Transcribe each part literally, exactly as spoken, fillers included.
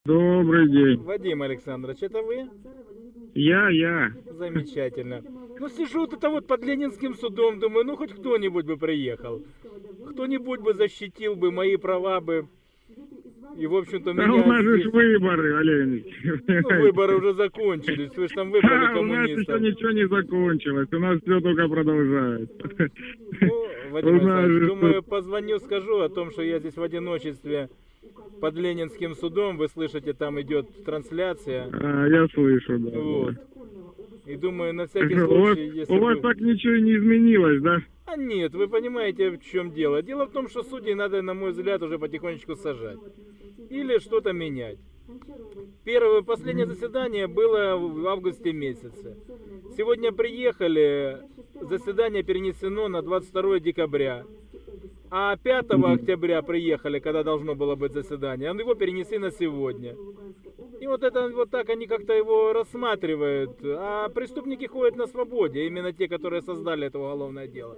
Добрый день. Вадим Александрович, это вы? Я, я. Замечательно. Ну, сижу вот это вот под Ленинским судом, думаю, ну хоть кто-нибудь бы приехал. Кто-нибудь бы защитил бы мои права бы. И, в общем-то, А меня у нас здесь... же выборы, Валерий Ильич. Ну, выборы уже закончились, вы же там выбрали А, у нас еще коммунистов. ничего не закончилось, у нас все только продолжается. Ну, Вадим У нас Александрович, же думаю, тут- позвоню, скажу о том, что я здесь в одиночестве под Ленинским судом. Вы слышите, там идет трансляция. А, я слышу, да. Вот. И думаю, на всякий У вас, случай, если у вас вы... так ничего и не изменилось, да? А нет, вы понимаете, в чем дело. Дело в том, что судей надо, на мой взгляд, уже потихонечку сажать. Или что-то менять. Первое, последнее заседание было в августе месяце. Сегодня приехали, заседание перенесено на двадцать второе декабря. А пятого октября приехали, когда должно было быть заседание, а его перенесли на сегодня. И вот это вот так они как-то его рассматривают. А преступники ходят на свободе, именно те, которые создали это уголовное дело.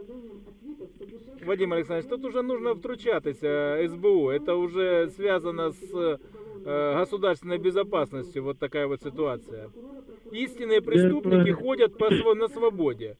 Вадим Александрович, тут уже нужно втручатися эс бэ у. Это уже связано с э, государственной безопасностью, вот такая вот ситуация. Истинные преступники Это- ходят по, сво- на свободе.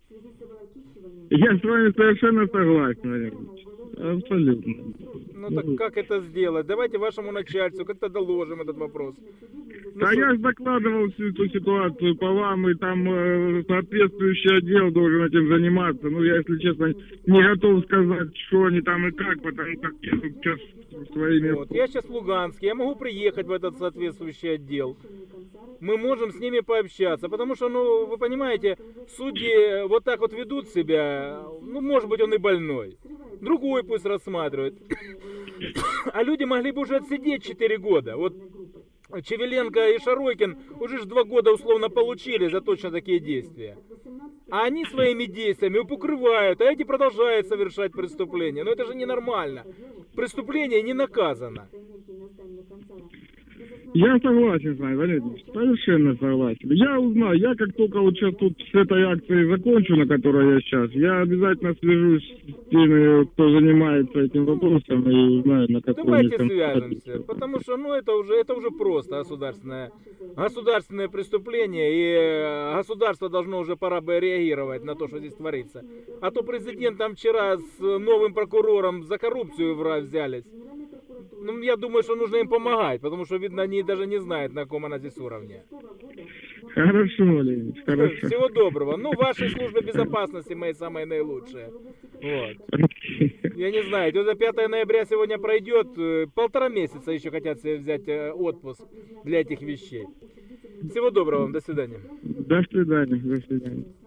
Я с вами совершенно согласен, Валерий Ильич. Абсолютно. Ну так как это сделать? Давайте вашему начальству как-то доложим этот вопрос. Ну, Да что- я же докладывал всю эту ситуацию по вам, и там э, соответствующий отдел должен этим заниматься. Ну, я, если честно, не готов сказать, что они там и как, потому как я тут сейчас своими... Вот. Я сейчас в Луганске, я могу приехать в этот соответствующий отдел. Мы можем с ними пообщаться, потому что, ну, вы понимаете, судьи вот так вот ведут себя, ну, может быть, он и больной. Другой пусть рассматривает. А люди могли бы уже отсидеть четыре года. Вот Чевеленко и Шаройкин уже ж два года условно получили за точно такие действия. А они своими действиями укрывают, а эти продолжают совершать преступления. Но это же ненормально. Преступление не наказано. Я согласен с вами, Валерий Ильич, совершенно согласен. Я узнаю, я как только вот сейчас тут с этой акцией закончу, на которой я сейчас, я обязательно свяжусь с теми, кто занимается этим вопросом, и узнаю, на какой Давайте они свяжемся, констатации. потому что, ну, это уже, это уже просто государственное, государственное преступление, и э, государство должно уже пора бы реагировать на то, что здесь творится. А то президент там вчера с новым прокурором за коррупцию вра- взялись. Ну, я думаю, что нужно им помогать, потому что, видно, они даже не знают, на каком она здесь уровне. Хорошо, Валерий Ильич, хорошо. Всего доброго. Ну, вашей службе безопасности мои самые наилучшие. Вот. Я не знаю, до пятого ноября сегодня пройдет, э, полтора месяца еще хотят себе взять э, отпуск для этих вещей. Всего доброго вам, до свидания. До свидания, до свидания.